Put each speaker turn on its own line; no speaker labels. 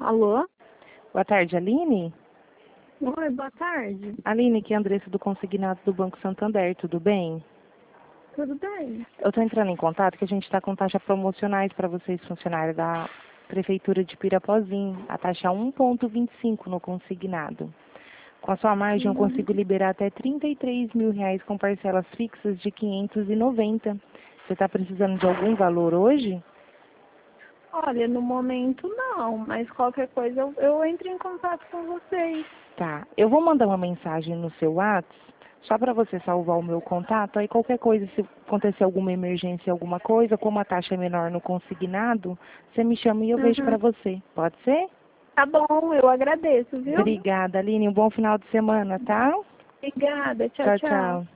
Alô?
Boa tarde, Aline.
Oi, boa tarde.
Aline, aqui é a Andressa do Consignado do Banco Santander, tudo bem?
Tudo bem?
Eu estou entrando em contato que a gente está com taxas promocionais para vocês, funcionários da Prefeitura de Pirapozinho. A taxa é 1,25 no consignado. Com a sua margem, eu consigo liberar até R$ 33 mil com parcelas fixas de 590. Você está precisando de algum valor hoje?
Olha, no momento não, mas qualquer coisa eu entro em contato com vocês.
Tá. Eu vou mandar uma mensagem no seu WhatsApp, só para você salvar o meu contato. Aí qualquer coisa, se acontecer alguma emergência, alguma coisa, como a taxa é menor no consignado, você me chama e eu vejo para você. Pode ser?
Tá bom, eu agradeço, viu?
Obrigada, Aline. Um bom final de semana, tá?
Obrigada, tchau,
Tchau,
tchau.
tchau.